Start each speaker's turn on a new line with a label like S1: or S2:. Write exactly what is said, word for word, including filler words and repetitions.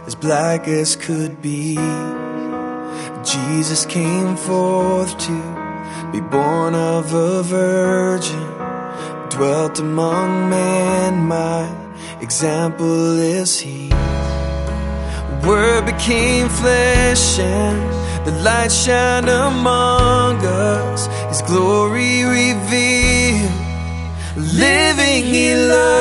S1: as black as could be. Jesus came forth to be born of a virgin, dwelt among men, my example is he. Word became flesh and the light shined among us, his glory revealed, living he loved.